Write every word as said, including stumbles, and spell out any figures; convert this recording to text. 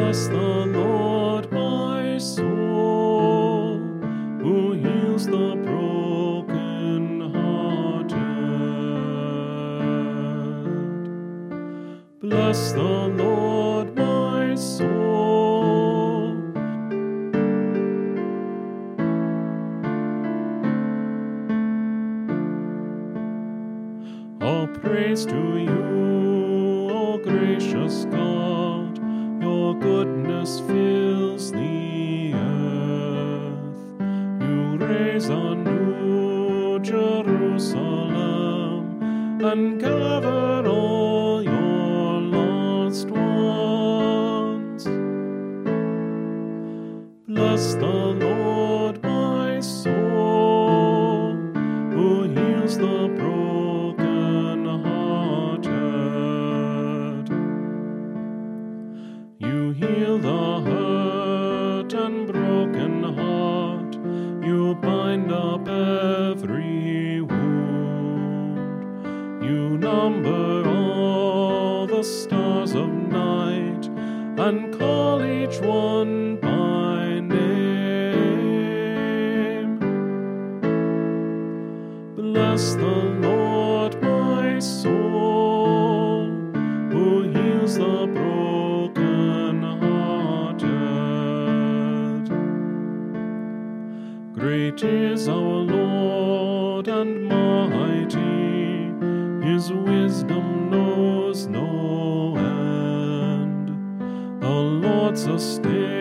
Bless the Lord, my soul, who heals the broken-hearted. Bless the Lord, my soul. All praise to you, O gracious God. Your goodness fills the earth. You raise a new Jerusalem and gather all your lost ones. Bless the Lord, my soul, who heals the broken-hearted. You heal the hurt and broken heart. You bind up every wound. You number all the stars of night and call each one by name. Bless the Lord, my soul, who heals the broken-hearted. Great is our Lord and mighty, his wisdom knows no end. The Lord sustains